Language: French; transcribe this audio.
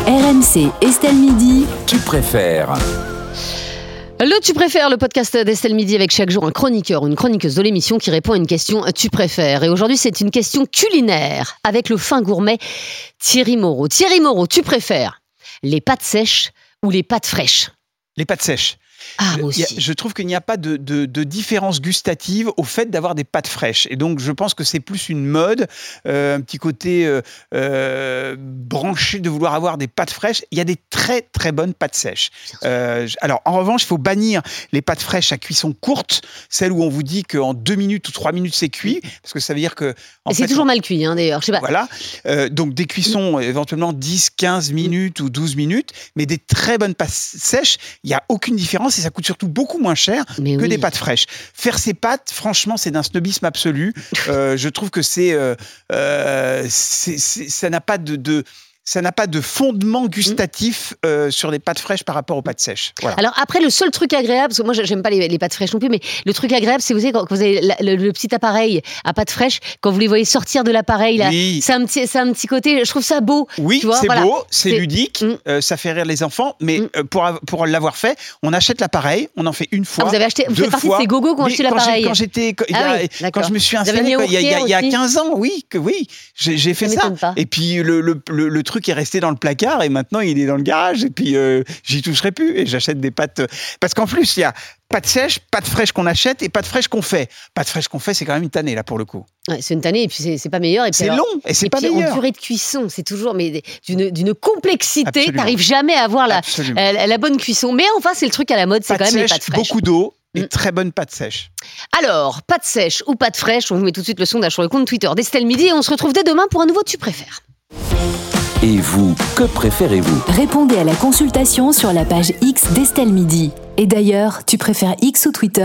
RMC Estelle Midi. Tu préfères. Le Tu préfères, le podcast d'Estelle Midi avec chaque jour un chroniqueur ou une chroniqueuse de l'émission qui répond à une question Tu préfères. Et aujourd'hui, c'est une question culinaire avec le fin gourmet Thierry Moreau. Thierry Moreau, tu préfères les pâtes sèches ou les pâtes fraîches? Les pâtes sèches. Ah, moi aussi. Je trouve qu'il n'y a pas de différence gustative au fait d'avoir des pâtes fraîches. Et donc, je pense que c'est plus une mode, un petit côté branché de vouloir avoir des pâtes fraîches. Il y a des très, très bonnes pâtes sèches. Alors, en revanche, il faut bannir les pâtes fraîches à cuisson courte, celles où on vous dit qu'en 2 minutes ou 3 minutes, c'est cuit, parce que ça veut dire que... Et c'est toujours mal cuit, d'ailleurs. Je sais pas. Voilà. Donc, des cuissons éventuellement 10, 15 minutes ou 12 minutes, mais des très bonnes pâtes sèches, il n'y a aucune différence et ça coûte surtout beaucoup moins cher que des pâtes fraîches. Faire ces pâtes, franchement, c'est d'un snobisme absolu. Je trouve que ça n'a pas ça n'a pas de fondement gustatif sur les pâtes fraîches par rapport aux pâtes sèches. Voilà. Alors après, le seul truc agréable, parce que moi j'aime pas les pâtes fraîches non plus, mais le truc agréable, c'est vous savez, quand vous avez le petit appareil à pâtes fraîches, quand vous les voyez sortir de l'appareil, là, oui. c'est un petit côté, je trouve ça beau. Oui, tu vois, c'est voilà. beau, c'est ludique, ça fait rire les enfants, mais pour l'avoir fait, on achète l'appareil, on en fait une fois. Ah, vous avez acheté, vous faites partie de ces gogos qui ont acheté l'appareil. Quand je me suis installé il y a 15 ans, oui, j'ai fait ça. Et puis le truc est resté dans le placard et maintenant il est dans le garage et puis j'y toucherai plus et j'achète des pâtes parce qu'en plus il y a pâtes sèches, pâtes fraîches qu'on achète et pâtes fraîches qu'on fait. Pâtes fraîches qu'on fait, c'est quand même une tannée là pour le coup. Ouais, c'est une tannée et puis c'est pas meilleur. Et puis c'est long et c'est pas meilleur. En durée de cuisson, c'est toujours d'une complexité. Absolument. T'arrives jamais à avoir la bonne cuisson. Mais enfin, c'est le truc à la mode, c'est quand même les pâtes fraîches. Beaucoup d'eau. Et très bonnes pâtes sèches. Alors, pâtes sèches ou pâtes fraîches, on vous met tout de suite le sondage sur le compte Twitter d'Estelle Midi et on se retrouve dès demain pour un nouveau Tu préfères. Et vous, que préférez-vous? Répondez à la consultation sur la page X d'Estelle Midi. Et d'ailleurs, tu préfères X ou Twitter ?